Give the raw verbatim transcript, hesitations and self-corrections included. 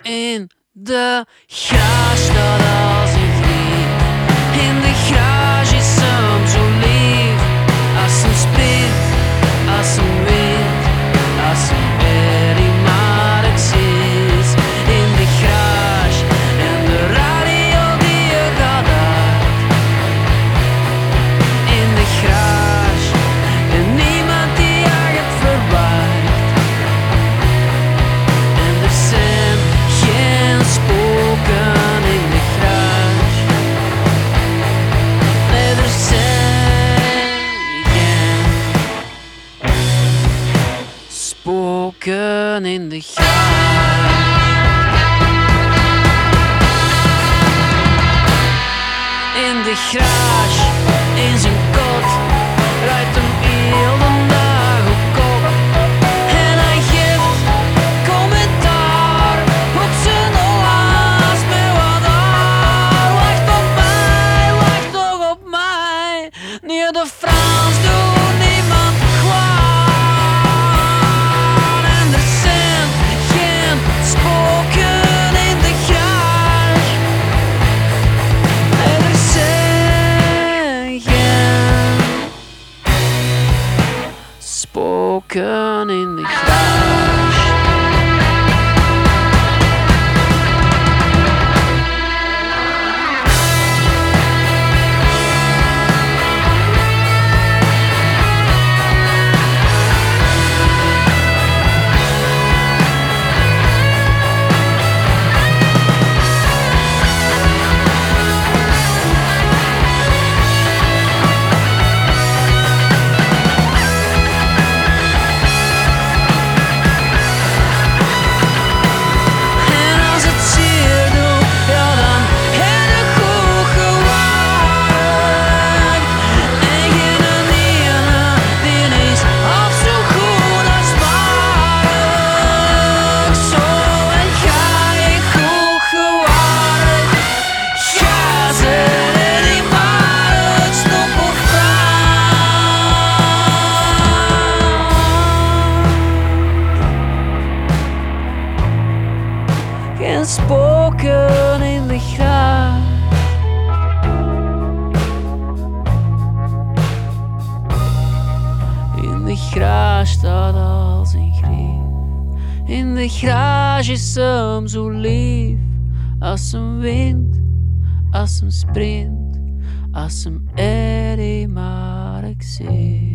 In de garage staat als een griet. In de garage is hem zo lief. Als een sprint, als een wind, als een Eddie Marx is. In de garage en de radio die je gaat uit. In de garage en niemand die je het verwacht. En er zijn geen spoken in de garage. Nee, er zijn geen spoken in de garage. In de garage, in zijn kot, rijdt hem heel de dag op kop. En hij geeft commentaar op zijn helaas met wat haar. Wacht op mij, wacht toch op mij. Nee, de Frans doet niemand kwaad. En er zijn geen spoken in de garage. En er zijn geen spoken in de garage. En als het zeer doet, ja dan heb je goed gewaakt. En geen ene die is half zo goed als Mark. Zo en ga je goed gewaakt. Ga ze die Mark stop op geen spoken in de garage. In de garage staat als een grief. In de garage is hem zo lief. Als een wind, als een sprint, als een Eddie Marx is.